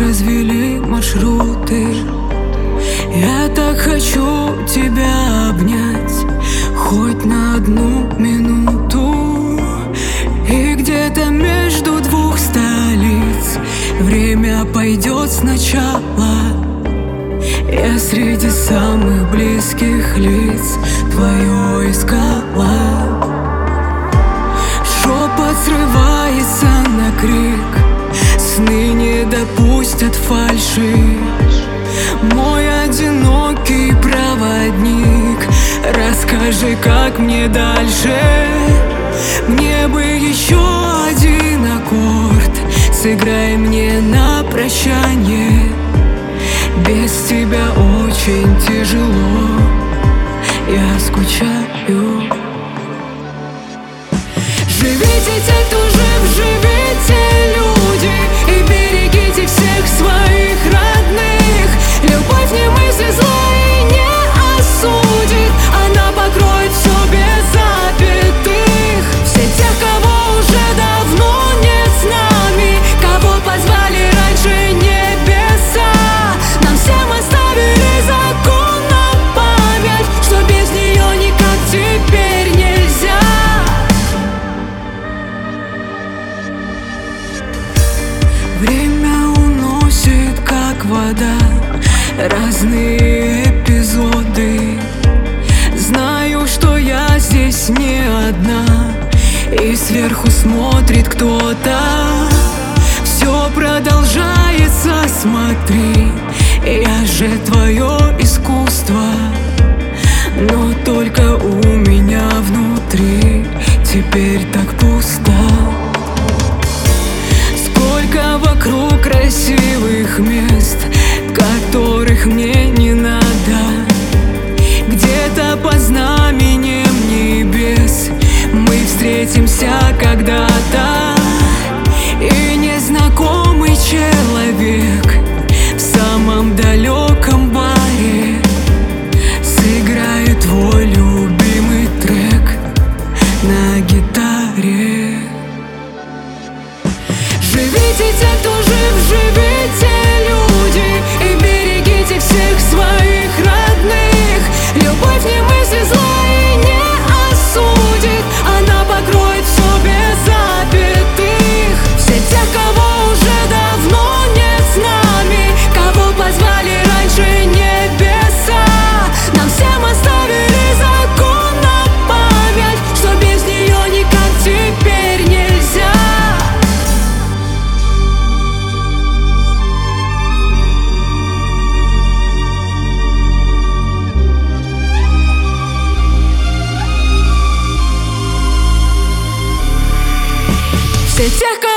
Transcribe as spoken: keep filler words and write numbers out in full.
развели маршруты. Я так хочу тебя обнять хоть на одну минуту. И где-то между двух столиц время пойдет сначала. Я среди самых близких лиц твое искала. Шепот срывается на крик, сны не допустят фальши. Мой одинокий проводник, расскажи, как мне дальше. Мне бы еще один аккорд, сыграй мне на прощание. Без тебя очень тяжело, я скучаю. Живите те, кто жив, живите, люди, и берегите всех своих родных. Любовь не мысли злая и не осудит, она покроет все без запятых. Все тех, кого уже давно нет с нами, кого позвали раньше небеса, нам всем оставили закон на память, что без нее никак теперь нельзя. Время уносит, как вода, разные эпизоды. Знаю, что я здесь не одна, и сверху смотрит кто-то. Все продолжается, смотри, я же твое искусство. Но только у меня внутри теперь так пусто. Сколько вокруг красивых мест, которых мне не надо. Где-то по знаменем небес мы встретимся когда-то. И незнакомый человек в самом далеком баре сыграет твой любимый трек на гитаре. Живите те, кто жив, живите, люди, и берегите всех своих родных. Любовь не мысли злая и не осудит, она покроет все без запятых. Все тех, кого уже давно нет с нами, кого позвали раньше небеса, нам всем оставили закон на память, что без нее никак теперь нельзя. Все тех, кого